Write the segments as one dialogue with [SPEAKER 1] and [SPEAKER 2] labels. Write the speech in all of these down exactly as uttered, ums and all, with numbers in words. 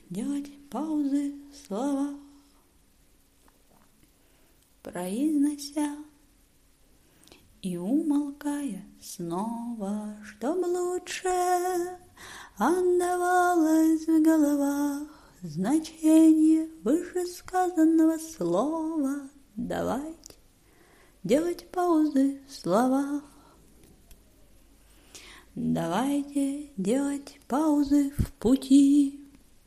[SPEAKER 1] делать паузы в словах, произнося и умолкая снова, чтоб лучше отдавалось в головах значение вышесказанного слова. Давайте делать паузы в словах. Давайте делать паузы в пути,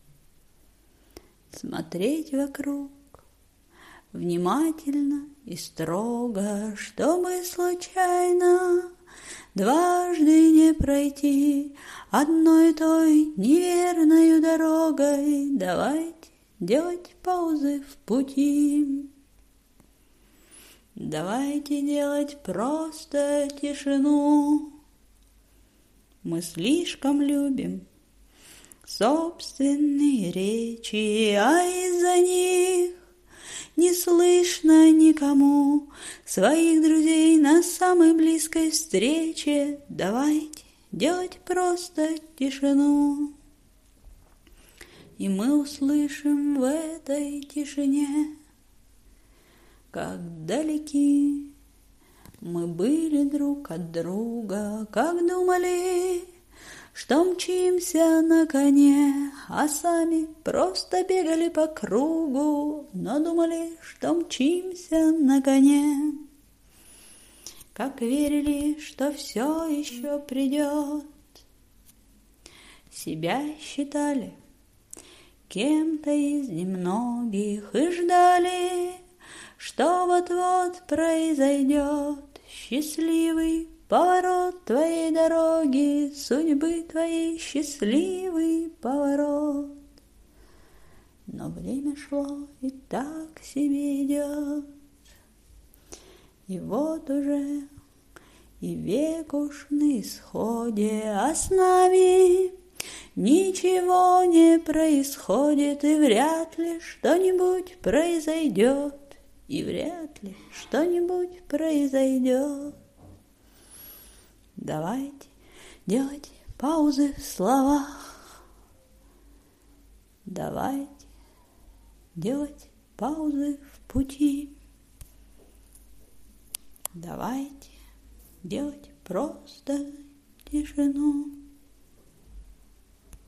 [SPEAKER 1] смотреть вокруг внимательно и строго, чтобы случайно дважды не пройти одной той неверною дорогой. Давайте делать паузы в пути. Давайте делать просто тишину. Мы слишком любим собственные речи, а из-за них не слышно никому своих друзей на самой близкой встрече. Давайте делать просто тишину, и мы услышим в этой тишине, как далеки мы были друг от друга, как думали, что мчимся на коне, а сами просто бегали по кругу, но думали, что мчимся на коне. Как верили, что все еще придет, себя считали кем-то из немногих и ждали, что вот-вот произойдет счастливый поворот твоей дороги, судьбы твоей счастливый поворот. Но время шло и так себе идет, и вот уже и век уж на исходе, а с нами ничего не происходит, и вряд ли что-нибудь произойдет, и вряд ли что-нибудь произойдет. Давайте делать паузы в словах. Давайте делать паузы в пути. Давайте делать просто тишину.